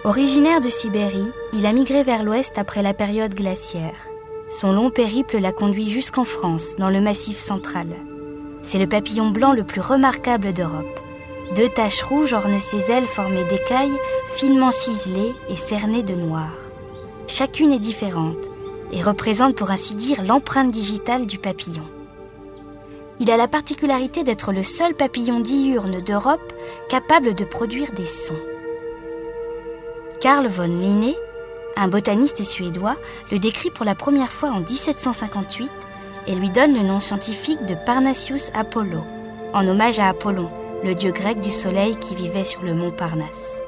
Originaire de Sibérie, il a migré vers l'ouest après la période glaciaire. Son long périple l'a conduit jusqu'en France, dans le Massif central. C'est le papillon blanc le plus remarquable d'Europe. 2 taches rouges ornent ses ailes formées d'écailles, finement ciselées et cernées de noir. Chacune est différente et représente pour ainsi dire l'empreinte digitale du papillon. Il a la particularité d'être le seul papillon diurne d'Europe capable de produire des sons. Carl von Linné, un botaniste suédois, le décrit pour la première fois en 1758 et lui donne le nom scientifique de Parnasius Apollo, en hommage à Apollon, le dieu grec du soleil qui vivait sur le mont Parnasse.